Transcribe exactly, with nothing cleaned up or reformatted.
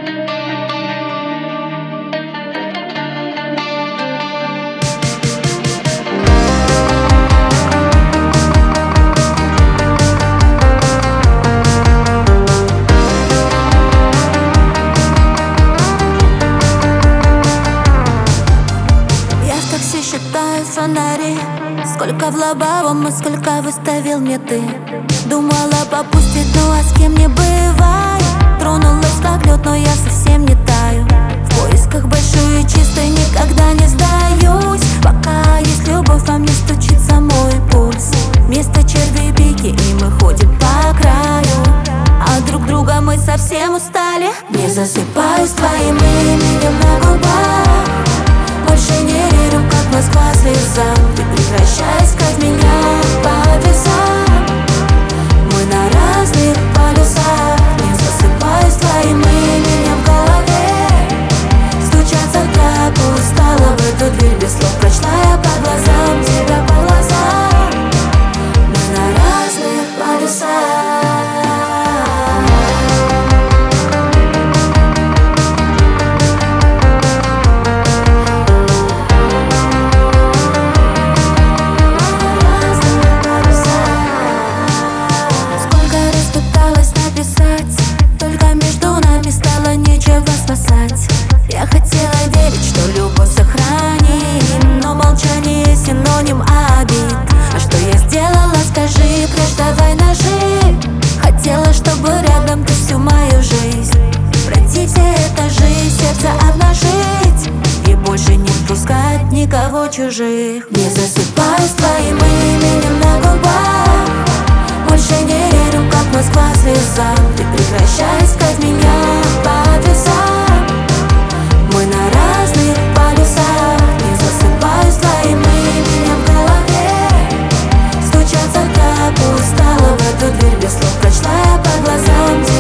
Считаю фонари, сколько в лобовом и сколько выставил мне ты. Думала попустить, ну а с кем не бывает. Тронулась как лед, но я совсем не таю. В поисках большой и чистой никогда не сдаюсь. Пока есть любовь, во мне стучится мой пульс. Вместо червей пики, и мы ходим по краю. А друг друга мы совсем устали. Не засыпаю с твоим именем на губах. Больше не верю, как Москва слезам. Ты прекращай искать меня по весам. Мы на разных полюсах. Не засыпаю с твоим именем в голове. Стучаться так устала в эту дверь. Без слов прочла я по глазам, тебя по глазам. Мы на разных полюсах. Я хотела верить, что любовь сохраним, но молчание синоним обид. А что я сделала, скажи, прежь давай ножи. Хотела, чтобы рядом ты всю мою жизнь. Пройти все этажи, сердце обнажить и больше не впускать никого чужих. Не засыпаю с твоим именем на губах. Больше не верю, как Москва слезам. Ты прекращай искать меня по весам. Мы на разных полюсах. Не засыпаю с твоим именем в голове. Стучаться так устала в эту дверь. Без слов прочла я по глазам.